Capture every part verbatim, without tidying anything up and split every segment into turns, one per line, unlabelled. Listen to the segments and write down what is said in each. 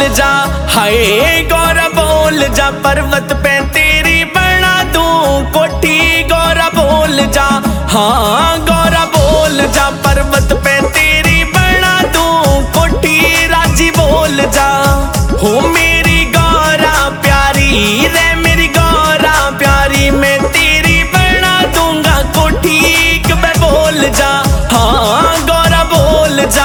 जा, हाय गौरा बोल जा, पर्वत पे तेरी बना दूं कोठी। गौरा बोल जा, हाँ गौरा बोल जा, पर्वत पे तेरी बना दूं कोठी। राजी बोल जा, हो मेरी गौरा प्यारी रे, मेरी गौरा प्यारी, मैं तेरी बना दूंगा कोठी। कबे बोल जा, हाँ गौरा बोल जा।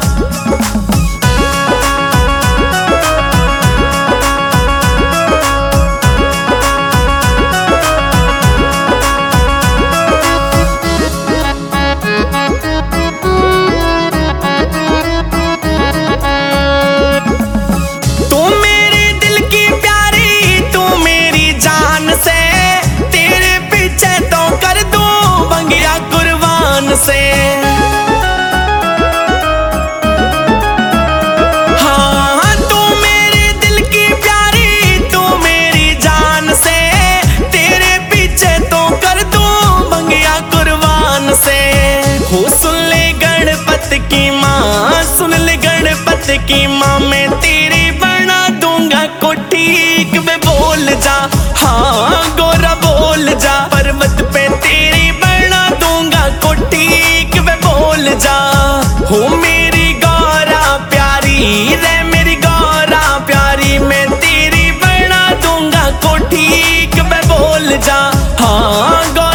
से हाँ तू मेरे दिल की प्यारी, तू मेरी जान से, तेरे पीछे तो कर दूं भंगिया कुर्बान से। हो सुन ले गणपत की माँ, सुन ले गणपत की माँ, मैं तेरी बना दूंगा कोठी। कबे बोल जा, हाँ गौरा बोल जा, पर्वत पे तेरी बना दूंगा कोठी। कबे बोल जा, हो मेरी गौरा प्यारी रे, मेरी गौरा प्यारी, मैं तेरी बना दूंगा कोठी। कबे बोल जा, हाँ।